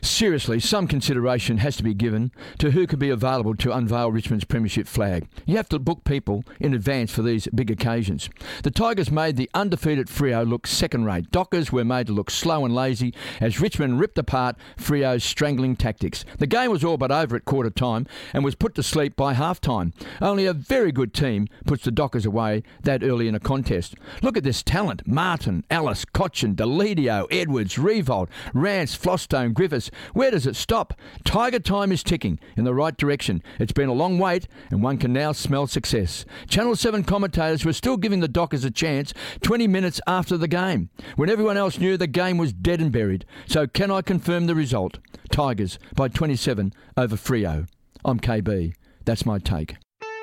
Seriously, some consideration has to be given to who could be available to unveil Richmond's premiership flag. You have to book people in advance for these big occasions. The Tigers made the undefeated Freo look second-rate. Dockers were made to look slow and lazy as Richmond ripped apart Freo's strangling tactics. The game was all but over at quarter time and was put to sleep by half-time. Only a very good team puts the Dockers away that early in a contest. Look at this talent. Martin, Ellis, Cochin, Deledio, Edwards, Revolt, Rance, Flostone, Griffiths. Where does it stop? Tiger time is ticking in the right direction. It's been a long wait and one can now smell success. Channel 7 commentators were still giving the Dockers a chance 20 minutes after the game, when everyone else knew the game was dead and buried. So can I confirm the result? Tigers by 27 over Freo. I'm KB. That's my take.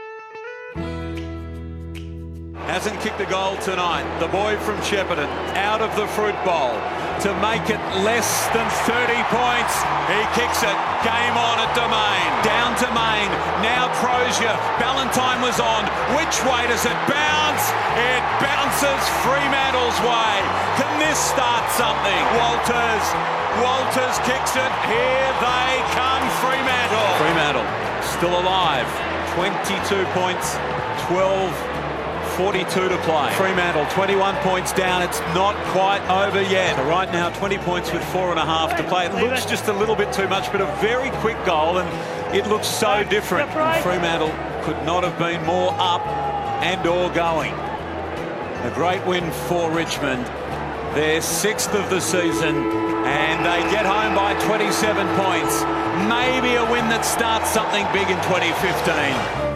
Hasn't kicked a goal tonight. The boy from Shepparton out of the fruit bowl to make it less than 30 points. He kicks it. Game on at Domain. Down to Main. Now Crozier. Ballantyne was on. Which way does it bounce? It bounces Fremantle's way. Can this start something? Walters kicks it. Here they come, Fremantle. Fremantle still alive. 22 points. 42 to play. Fremantle 21 points down. It's not quite over yet. So right now 20 points with 4.5 to play. It looks just a little bit too much, but a very quick goal, and it looks so different. And Fremantle could not have been more up and or going. A great win for Richmond. Their 6th of the season, and they get home by 27 points. Maybe a win that starts something big in 2015.